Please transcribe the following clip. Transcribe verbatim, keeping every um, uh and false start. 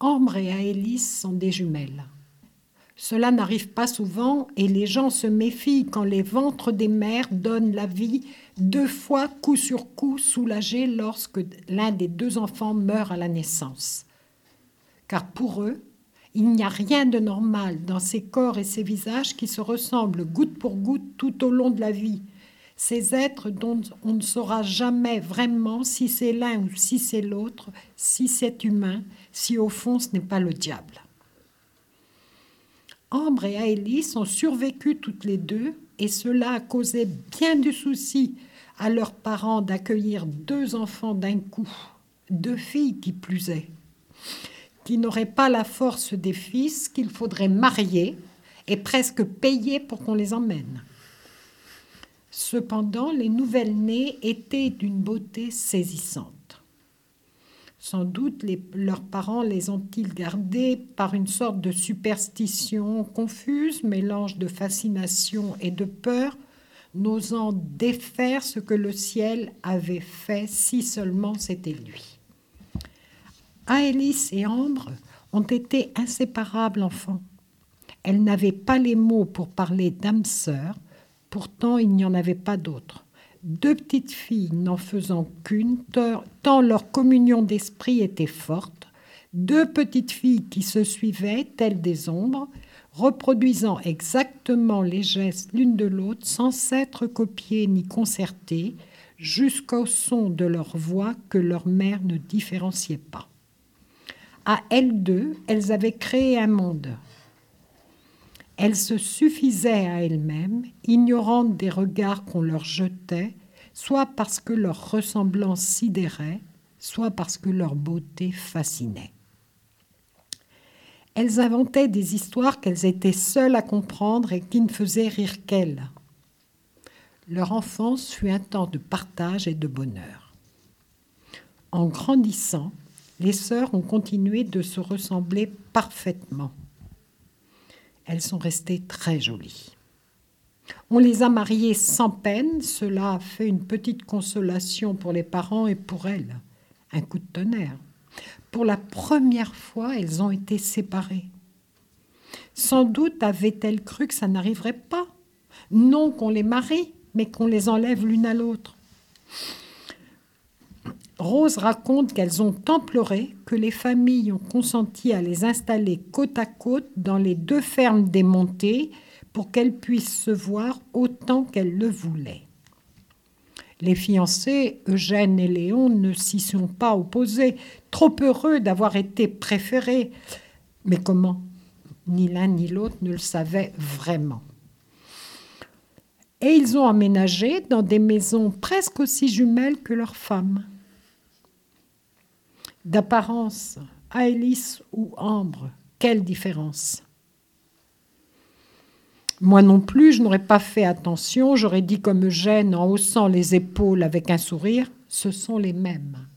Ambre et Aélis sont des jumelles. Cela n'arrive pas souvent et les gens se méfient quand les ventres des mères donnent la vie deux fois coup sur coup soulagés lorsque l'un des deux enfants meurt à la naissance. Car pour eux, il n'y a rien de normal dans ces corps et ces visages qui se ressemblent goutte pour goutte tout au long de la vie. Ces êtres dont on ne saura jamais vraiment si c'est l'un ou si c'est l'autre, si c'est humain, si au fond ce n'est pas le diable. Ambre et Aélis ont survécu toutes les deux et cela a causé bien du souci à leurs parents d'accueillir deux enfants d'un coup, deux filles qui plus est, qui n'auraient pas la force des fils qu'il faudrait marier et presque payer pour qu'on les emmène. Cependant, les nouvelles-nées étaient d'une beauté saisissante. Sans doute les, leurs parents les ont-ils gardées par une sorte de superstition confuse, mélange de fascination et de peur, n'osant défaire ce que le ciel avait fait si seulement c'était lui. Aélis et Ambre ont été inséparables enfants. Elles n'avaient pas les mots pour parler d'âme sœur, pourtant il n'y en avait pas d'autres. Deux petites filles n'en faisant qu'une, tant leur communion d'esprit était forte, deux petites filles qui se suivaient, telles des ombres, reproduisant exactement les gestes l'une de l'autre sans s'être copiées ni concertées, jusqu'au son de leur voix que leur mère ne différenciait pas. À elles deux, elles avaient créé un monde. Elles se suffisaient à elles-mêmes, ignorantes des regards qu'on leur jetait, soit parce que leur ressemblance sidérait, soit parce que leur beauté fascinait. Elles inventaient des histoires qu'elles étaient seules à comprendre et qui ne faisaient rire qu'elles. Leur enfance fut un temps de partage et de bonheur. En grandissant, les sœurs ont continué de se ressembler parfaitement. Elles sont restées très jolies. On les a mariées sans peine, cela a fait une petite consolation pour les parents et pour elles, un coup de tonnerre. Pour la première fois, elles ont été séparées. Sans doute avaient-elles cru que ça n'arriverait pas. Non qu'on les marie, mais qu'on les enlève l'une à l'autre. Rose raconte qu'elles ont tant pleuré que les familles ont consenti à les installer côte à côte dans les deux fermes des Montées pour qu'elles puissent se voir autant qu'elles le voulaient. Les fiancés, Eugène et Léon, ne s'y sont pas opposés, trop heureux d'avoir été préférés. Mais comment ? Ni l'un ni l'autre ne le savaient vraiment. Et ils ont emménagé dans des maisons presque aussi jumelles que leurs femmes. D'apparence, Aélis ou Ambre, quelle différence ? Moi non plus, je n'aurais pas fait attention, j'aurais dit comme Eugène en haussant les épaules avec un sourire, ce sont les mêmes.